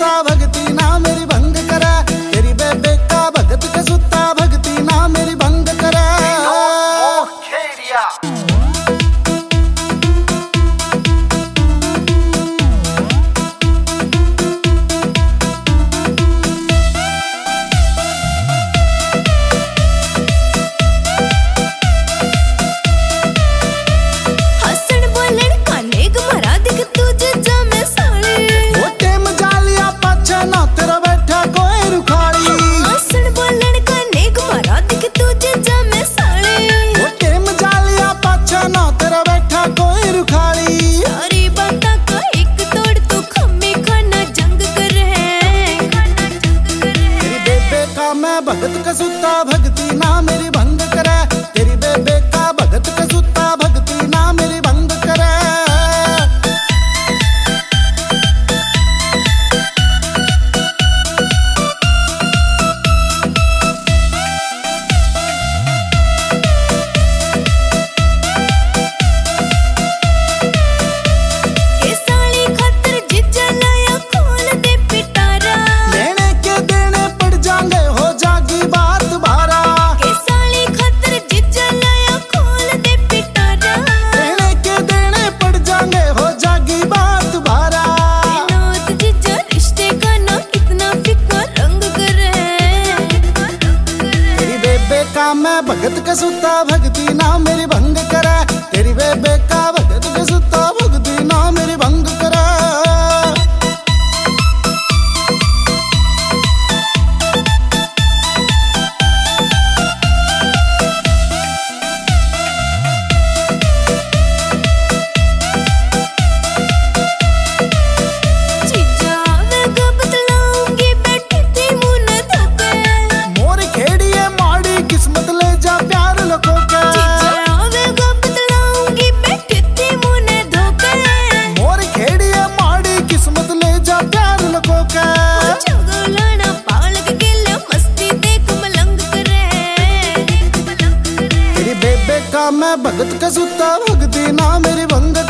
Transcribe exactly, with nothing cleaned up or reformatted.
सुता भगती ना मेरी भंग करे, तेरी बेबे का भगत के सुता भगती ना मेरी भंग करे। भगत का सुता भगती ना मेरी भंग करे, तेरी बेबे का भगत का सुता भगती ना मेरी भंग करे। मैं भगत का सुता भगती ना मेरी भंग करे, तेरी बेबे का भगत का सुता भगती ना मेरी भंग करे। मैं भगत का सुता भगती ना मेरी भंग